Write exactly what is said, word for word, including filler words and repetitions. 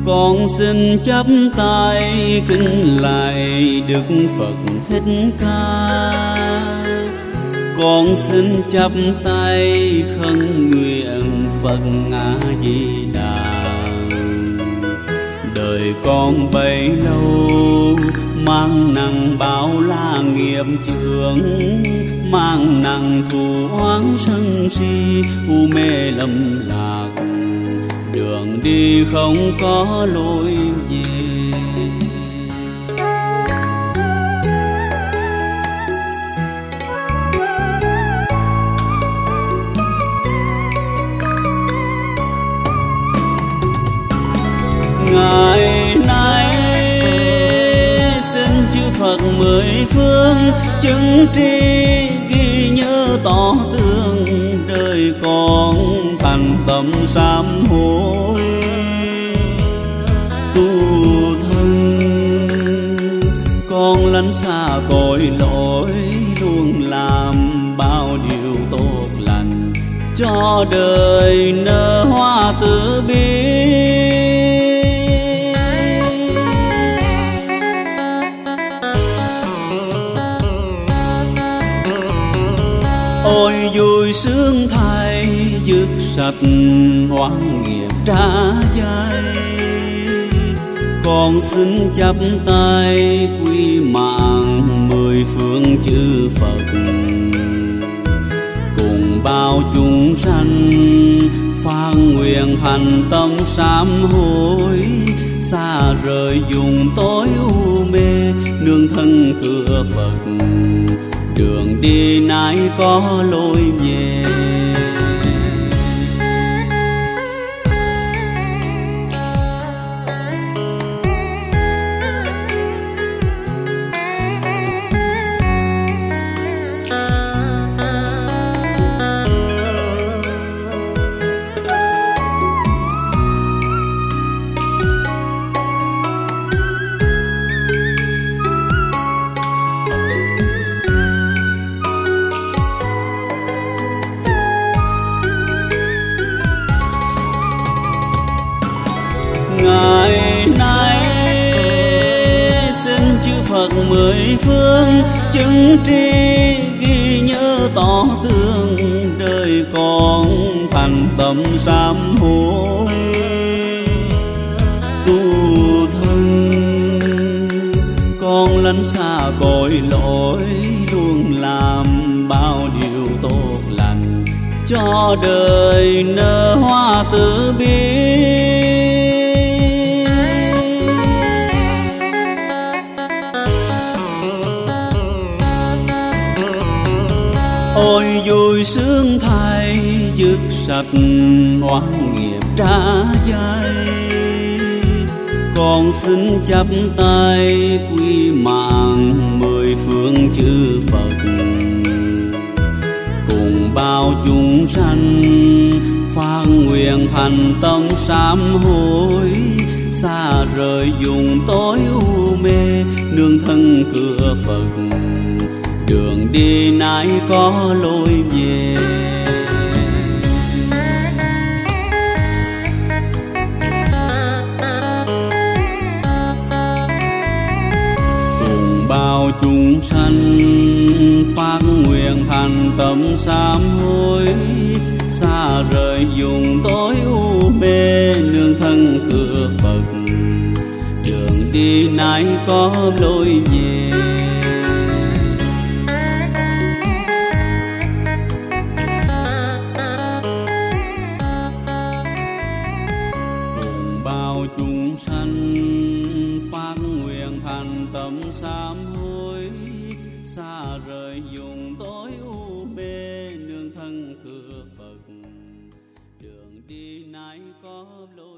Con xin chắp tay kính lạy Đức Phật Thích Ca. Con xin chắp tay khấn nguyện Phật A Di Đà. Đời con bấy lâu mang nặng bao la nghiệp chướng, mang nặng thù oán sân si, u mê lầm lạc, đường đi không có lối về. Ngày nay xin chư Phật mười phương chứng tri, ghi nhớ tỏ tương đời con thành tâm sám hối tu thân. Con lánh xa tội lỗi, luôn làm bao điều tốt lành, cho đời nở hoa từ bi. Ôi vui sướng thay dứt sạch oán nghiệp trả dây. Con xin chắp tay quy mạng mười phương chư Phật, cùng bao chúng sanh phán nguyện thành tâm sám hối, xa rời vùng tối u mê, nương thân cửa Phật, đường đi nay có lối về. Ngày nay xin chư Phật mười phương chứng tri, ghi nhớ tỏ tương đời con thành tâm sám hối tu thân. Con lánh xa tội lỗi, luôn làm bao điều tốt lành, cho đời nở hoa từ bi. Ôi vui sướng thay dứt sạch oán nghiệp trả dây. Con xin chắp tay quy mạng mười phương chư Phật, cùng bao chúng sanh phán nguyện thành tâm sám hối, xa rời vùng tối u mê, nương thân cửa Phật, đường đi nay có lối về. Cùng bao chúng sanh phát nguyện thành tâm sám hối, xa rời vùng tối u mê, nương thân cửa Phật, đường đi nay có lối về. Bao chúng sanh phát nguyện thành tâm sám hối, xa rời vùng tối u mê, nương thân cửa Phật, đường đi nay có lối